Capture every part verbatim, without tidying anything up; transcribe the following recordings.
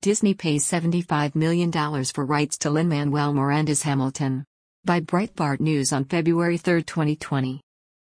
Disney pays seventy-five million dollars for rights to Lin-Manuel Miranda's Hamilton. By Breitbart News on February third, twenty twenty.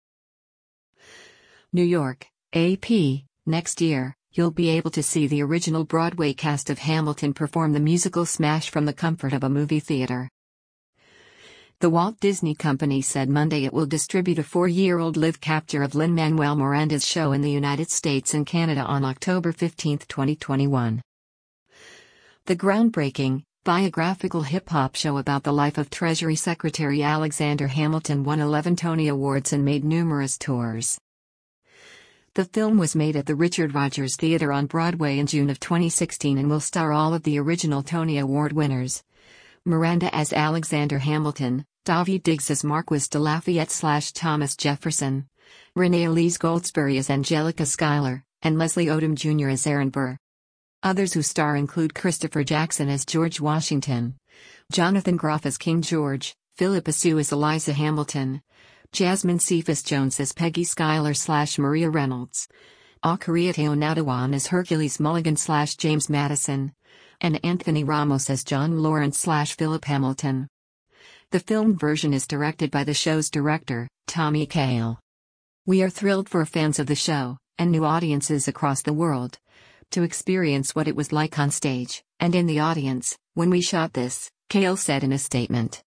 New York, A P, next year, you'll be able to see the original Broadway cast of Hamilton perform the musical smash from the comfort of a movie theater. The Walt Disney Company said Monday it will distribute a four-year-old live capture of Lin-Manuel Miranda's show in the United States and Canada on October fifteenth, twenty twenty-one. The groundbreaking, biographical hip-hop show about the life of Treasury Secretary Alexander Hamilton won eleven Tony Awards and made numerous tours. The film was made at the Richard Rodgers Theater on Broadway in June of twenty sixteen and will star all of the original Tony Award winners. Miranda as Alexander Hamilton, Daveed Diggs as Marquis de Lafayette slash Thomas Jefferson, Renee Elise Goldsberry as Angelica Schuyler, and Leslie Odom Junior as Aaron Burr. Others who star include Christopher Jackson as George Washington, Jonathan Groff as King George, Philippa Sue as Eliza Hamilton, Jasmine Cephas Jones as Peggy Schuyler slash Maria Reynolds, Akariete Onadawan as Hercules Mulligan slash James Madison, and Anthony Ramos as John Lawrence slash Philip Hamilton. The film version is directed by the show's director, Tommy Kail. We are thrilled for fans of the show, and new audiences across the world, to experience what it was like on stage, and in the audience, when we shot this, Kail said in a statement.